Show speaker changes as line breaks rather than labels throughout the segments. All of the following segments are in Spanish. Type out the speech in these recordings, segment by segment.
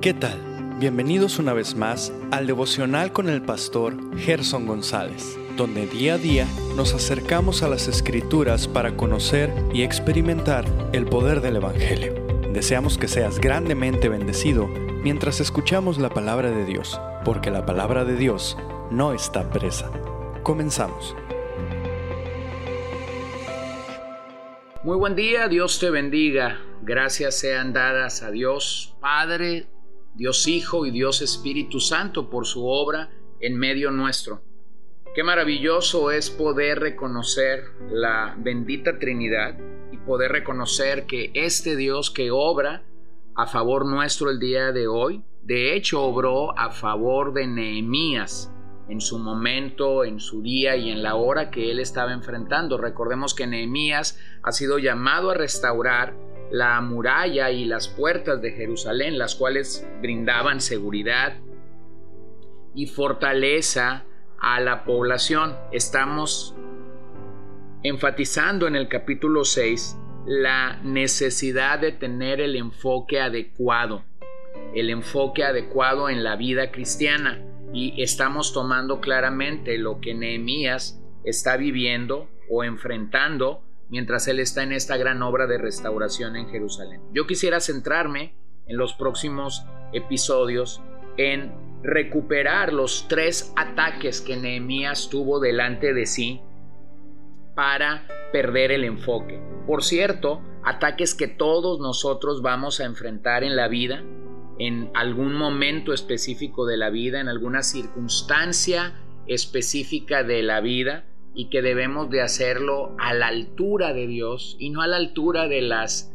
¿Qué tal? Bienvenidos una vez más al devocional con el pastor Gerson González, donde día a día nos acercamos a las Escrituras para conocer y experimentar el poder del Evangelio. Deseamos que seas grandemente bendecido mientras escuchamos la palabra de Dios, porque la palabra de Dios no está presa. Comenzamos.
Muy buen día, Dios te bendiga. Gracias sean dadas a Dios Padre, Dios Hijo y Dios Espíritu Santo por su obra en medio nuestro. Qué maravilloso es poder reconocer la bendita Trinidad y poder reconocer que este Dios que obra a favor nuestro el día de hoy, de hecho obró a favor de Nehemías en su momento, en su día y en la hora que él estaba enfrentando. Recordemos que Nehemías ha sido llamado a restaurar la muralla y las puertas de Jerusalén, las cuales brindaban seguridad y fortaleza a la población. Estamos enfatizando en el capítulo 6 la necesidad de tener el enfoque adecuado en la vida cristiana, y estamos tomando claramente lo que Nehemías está viviendo o enfrentando mientras él está en esta gran obra de restauración en Jerusalén. Yo quisiera centrarme en los próximos episodios en recuperar los 3 ataques que Nehemías tuvo delante de sí para perder el enfoque. Por cierto, ataques que todos nosotros vamos a enfrentar en la vida, en algún momento específico de la vida, en alguna circunstancia específica de la vida, y que debemos de hacerlo a la altura de Dios y no a la altura de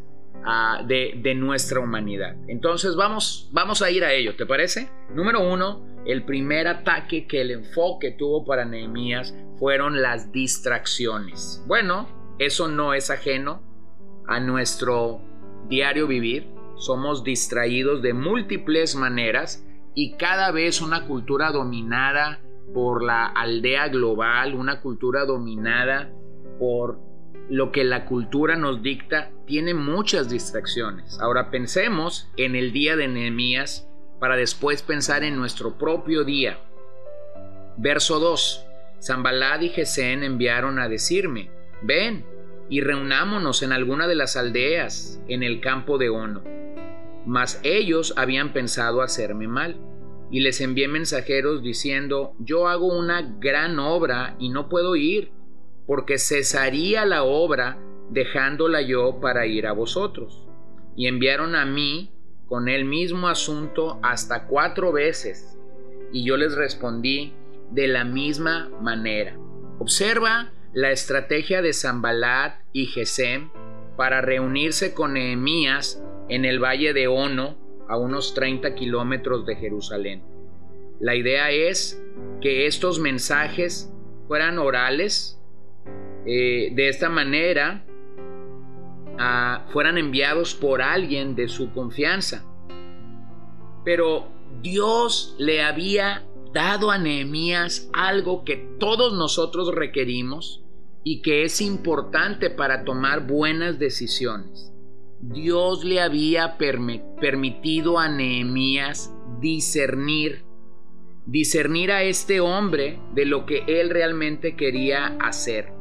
de nuestra humanidad. Entonces vamos a ir a ello, ¿te parece? Número 1, el primer ataque que el enfoque tuvo para Nehemías fueron las distracciones. Bueno, eso no es ajeno a nuestro diario vivir. Somos distraídos de múltiples maneras, y cada vez una cultura dominada por la aldea global, una cultura dominada por lo que la cultura nos dicta, tiene muchas distracciones. Ahora pensemos en el día de Nehemías para después pensar en nuestro propio día. Verso 2. Sanballat y Gesem enviaron a decirme: ven y reunámonos en alguna de las aldeas en el campo de Ono. Mas ellos habían pensado hacerme mal, y les envié mensajeros diciendo: yo hago una gran obra y no puedo ir, porque cesaría la obra dejándola yo para ir a vosotros. Y enviaron a mí con el mismo asunto hasta 4 veces, y yo les respondí de la misma manera. Observa la estrategia de Sanballat y Gesem para reunirse con Nehemías en el valle de Ono, a unos 30 kilómetros de Jerusalén. La idea es que estos mensajes fueran orales, de esta manera fueran enviados por alguien de su confianza. Pero Dios le había dado a Nehemías algo que todos nosotros requerimos y que es importante para tomar buenas decisiones. Dios le había permitido a Nehemías discernir a este hombre de lo que él realmente quería hacer.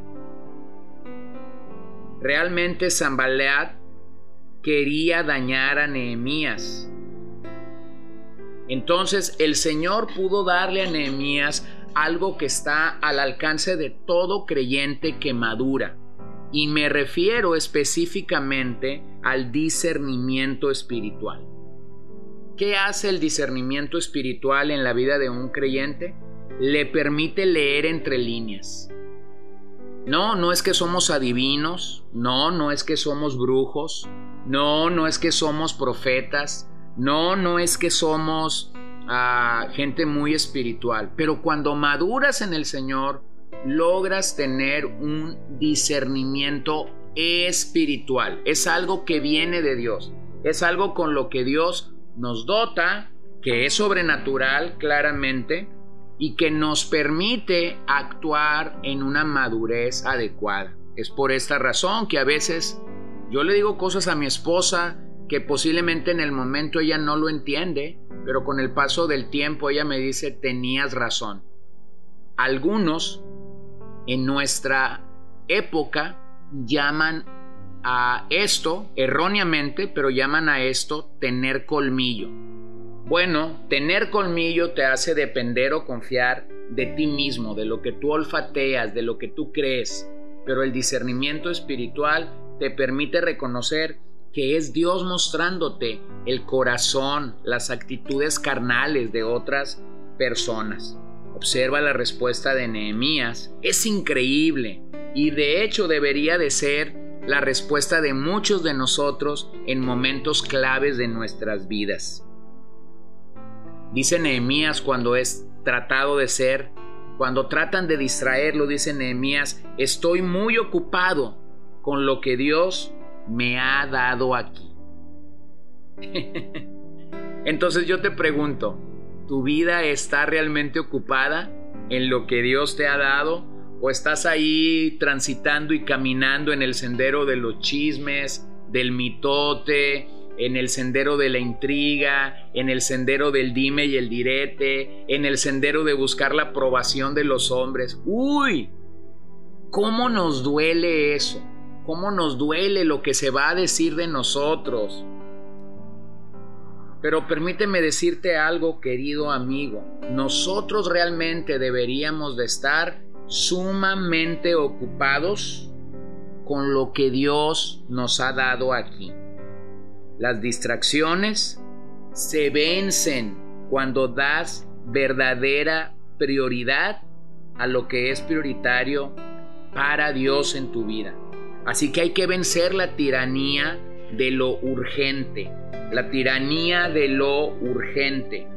Realmente Sanballat quería dañar a Nehemías. Entonces el Señor pudo darle a Nehemías algo que está al alcance de todo creyente que madura. Y me refiero específicamente al discernimiento espiritual. ¿Qué hace el discernimiento espiritual en la vida de un creyente? Le permite leer entre líneas. No es que somos adivinos, no es que somos brujos, no es que somos profetas, no es que somos gente muy espiritual. Pero cuando maduras en el Señor, logras tener un discernimiento espiritual. Es algo que viene de Dios, es algo con lo que Dios nos dota, que es sobrenatural claramente, y que nos permite actuar en una madurez adecuada. Es por esta razón que a veces yo le digo cosas a mi esposa que posiblemente en el momento ella no lo entiende, pero con el paso del tiempo ella me dice, tenías razón. Algunos en nuestra época llaman a esto, erróneamente, pero llaman a esto tener colmillo. Bueno, tener colmillo te hace depender o confiar de ti mismo, de lo que tú olfateas, de lo que tú crees, pero el discernimiento espiritual te permite reconocer que es Dios mostrándote el corazón, las actitudes carnales de otras personas. Observa la respuesta de Nehemías. Es increíble y de hecho debería de ser la respuesta de muchos de nosotros en momentos claves de nuestras vidas. Dice Nehemías cuando es tratado de ser, cuando tratan de distraerlo, dice Nehemías, estoy muy ocupado con lo que Dios me ha dado aquí. Entonces yo te pregunto, ¿tu vida está realmente ocupada en lo que Dios te ha dado? ¿O estás ahí transitando y caminando en el sendero de los chismes, del mitote, en el sendero de la intriga, en el sendero del dime y el direte, en el sendero de buscar la aprobación de los hombres? ¡Uy! ¿Cómo nos duele eso? ¿Cómo nos duele lo que se va a decir de nosotros? Pero permíteme decirte algo, querido amigo. Nosotros realmente deberíamos de estar sumamente ocupados con lo que Dios nos ha dado aquí. Las distracciones se vencen cuando das verdadera prioridad a lo que es prioritario para Dios en tu vida. Así que hay que vencer la tiranía de lo urgente, la tiranía de lo urgente.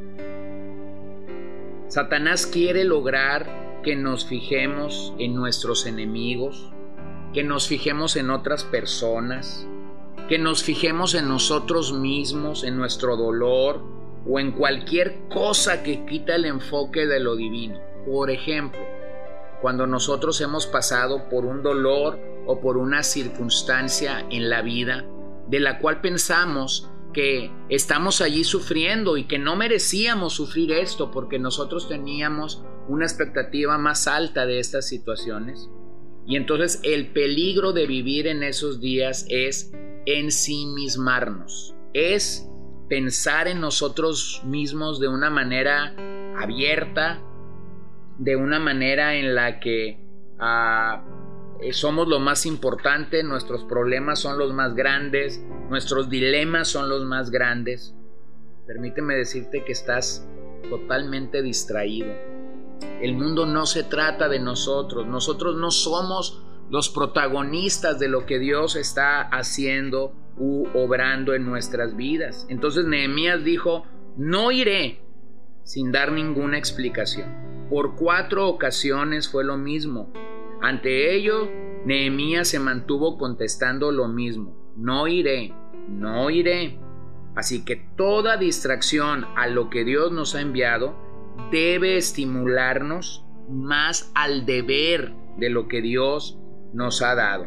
Satanás quiere lograr que nos fijemos en nuestros enemigos, que nos fijemos en otras personas, que nos fijemos en nosotros mismos, en nuestro dolor o en cualquier cosa que quita el enfoque de lo divino. Por ejemplo, cuando nosotros hemos pasado por un dolor o por una circunstancia en la vida de la cual pensamos que estamos allí sufriendo y que no merecíamos sufrir esto porque nosotros teníamos una expectativa más alta de estas situaciones. Y entonces el peligro de vivir en esos días es ensimismarnos, es pensar en nosotros mismos de una manera abierta, de una manera en la que somos lo más importante, nuestros problemas son los más grandes, nuestros dilemas son los más grandes. Permíteme decirte que estás totalmente distraído. El mundo no se trata de nosotros no somos los protagonistas de lo que Dios está haciendo u obrando en nuestras vidas. Entonces Nehemías dijo, no iré, sin dar ninguna explicación. Por 4 ocasiones fue lo mismo. Ante ello, Nehemías se mantuvo contestando lo mismo, no iré, no iré. Así que toda distracción a lo que Dios nos ha enviado debe estimularnos más al deber de lo que Dios nos ha dado.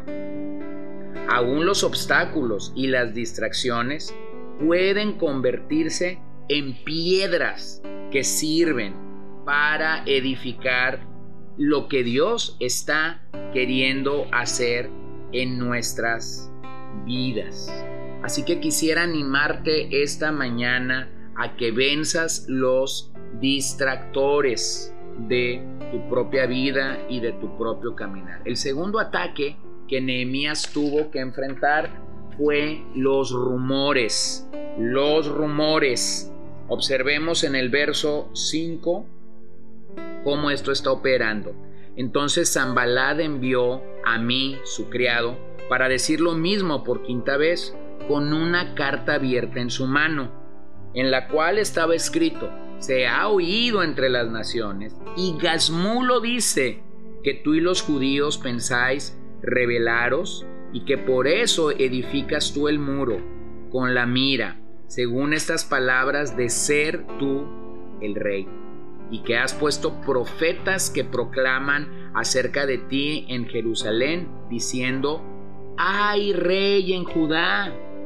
Aún los obstáculos y las distracciones pueden convertirse en piedras que sirven para edificar lo que Dios está queriendo hacer en nuestras vidas. Así que quisiera animarte esta mañana a que venzas los distractores de tu propia vida y de tu propio caminar. El segundo ataque que Nehemías tuvo que enfrentar fue los rumores. Los rumores. Observemos en el verso 5 cómo esto está operando. Entonces Sanballat envió a mí, su criado, para decir lo mismo por 5ª vez, con una carta abierta en su mano, en la cual estaba escrito: se ha oído entre las naciones, y Gazmulo dice que tú y los judíos pensáis rebelaros, y que por eso edificas tú el muro, con la mira, según estas palabras, de ser tú el rey, y que has puesto profetas que proclaman acerca de ti en Jerusalén, diciendo: hay rey en Judá.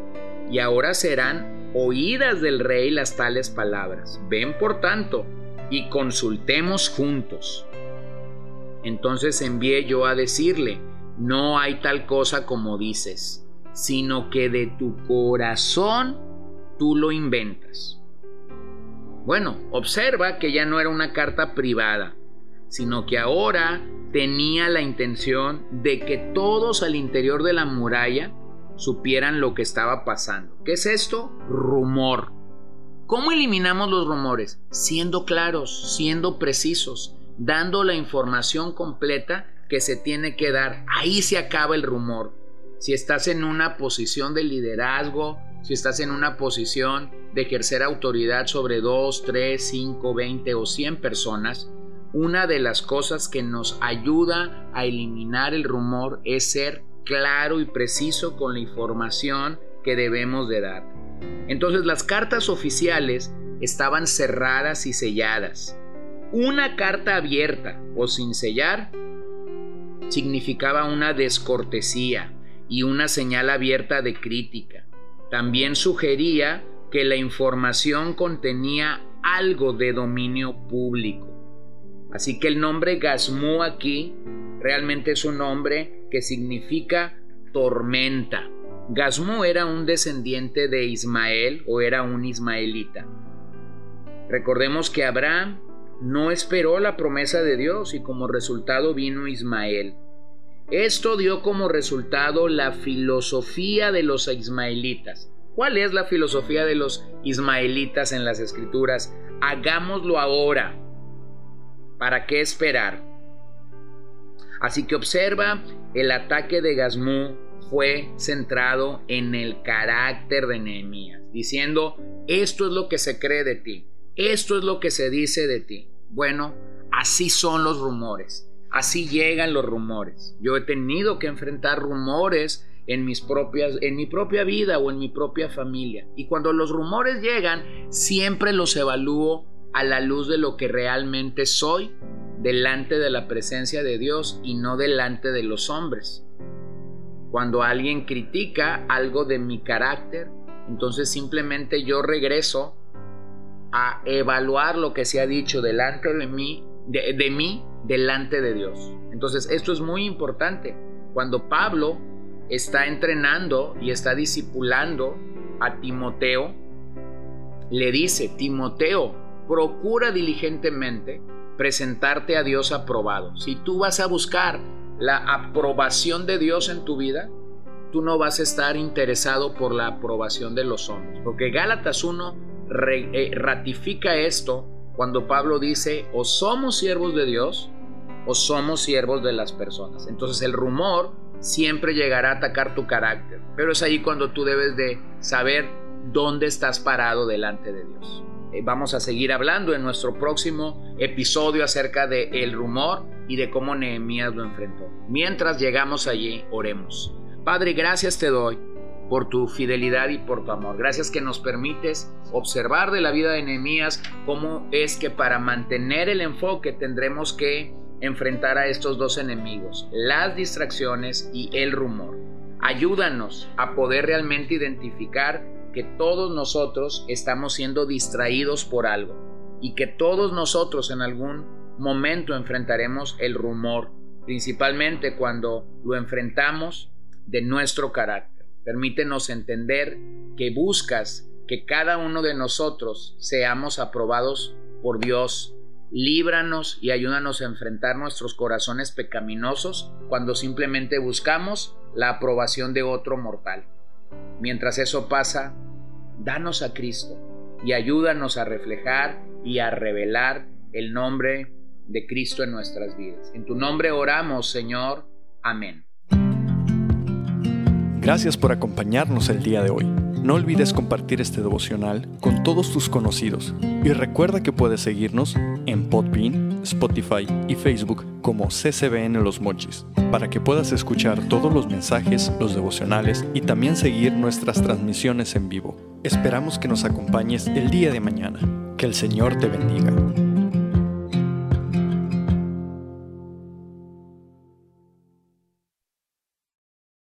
y ahora serán oídas del rey las tales palabras. Ven por tanto y consultemos juntos. Entonces envié yo a decirle: no hay tal cosa como dices, sino que de tu corazón tú lo inventas. Bueno, observa que ya no era una carta privada, sino que ahora tenía la intención de que todos al interior de la muralla supieran lo que estaba pasando. ¿Qué es esto? Rumor. ¿Cómo eliminamos los rumores? Siendo claros, siendo precisos, dando la información completa que se tiene que dar. Ahí se acaba el rumor. Si estás en una posición de liderazgo, si estás en una posición de ejercer autoridad sobre 2, 3, 5, 20 o 100 personas, una de las cosas que nos ayuda a eliminar el rumor es ser claro y preciso con la información que debemos de dar. Entonces las cartas oficiales estaban cerradas y selladas. Una carta abierta o sin sellar significaba una descortesía y una señal abierta de crítica. También sugería que la información contenía algo de dominio público. Así que el nombre Gazmú aquí realmente es un nombre que significa tormenta. Gazmú era un descendiente de Ismael o era un ismaelita. Recordemos que Abraham no esperó la promesa de Dios y como resultado vino Ismael. Esto dio como resultado la filosofía de los ismaelitas. ¿Cuál es la filosofía de los ismaelitas en las Escrituras? Hagámoslo ahora. ¿Para qué esperar? Así que observa, el ataque de Gazmú fue centrado en el carácter de Nehemías, diciendo: esto es lo que se cree de ti, esto es lo que se dice de ti. Bueno, así son los rumores, así llegan los rumores. Yo he tenido que enfrentar rumores en mi propia vida o en mi propia familia. Y cuando los rumores llegan, siempre los evalúo a la luz de lo que realmente soy delante de la presencia de Dios y no delante de los hombres. Cuando alguien critica algo de mi carácter, entonces simplemente yo regreso a evaluar lo que se ha dicho delante de mí, delante de Dios. Entonces esto es muy importante. Cuando Pablo está entrenando y está discipulando a Timoteo, le dice: Timoteo, procura diligentemente presentarte a Dios aprobado. Si tú vas a buscar la aprobación de Dios en tu vida, tú no vas a estar interesado por la aprobación de los hombres, porque Gálatas 1 ratifica esto cuando Pablo dice: o somos siervos de Dios o somos siervos de las personas. Entonces el rumor siempre llegará a atacar tu carácter, pero es ahí cuando tú debes de saber dónde estás parado delante de Dios. Vamos a seguir hablando en nuestro próximo episodio acerca del rumor y de cómo Nehemías lo enfrentó. Mientras llegamos allí, oremos. Padre, gracias te doy por tu fidelidad y por tu amor. Gracias que nos permites observar de la vida de Nehemías cómo es que para mantener el enfoque tendremos que enfrentar a estos dos enemigos, las distracciones y el rumor. Ayúdanos a poder realmente identificar que todos nosotros estamos siendo distraídos por algo y que todos nosotros en algún momento enfrentaremos el rumor, principalmente cuando lo enfrentamos de nuestro carácter. Permítenos entender que buscas que cada uno de nosotros seamos aprobados por Dios. Líbranos y ayúdanos a enfrentar nuestros corazones pecaminosos cuando simplemente buscamos la aprobación de otro mortal. Mientras eso pasa, danos a Cristo y ayúdanos a reflejar y a revelar el nombre de Cristo en nuestras vidas. En tu nombre oramos, Señor. Amén.
Gracias por acompañarnos el día de hoy. No olvides compartir este devocional con todos tus conocidos y recuerda que puedes seguirnos en Podbean, Spotify y Facebook como CCBN Los Mochis para que puedas escuchar todos los mensajes, los devocionales y también seguir nuestras transmisiones en vivo. Esperamos que nos acompañes el día de mañana. Que el Señor te bendiga.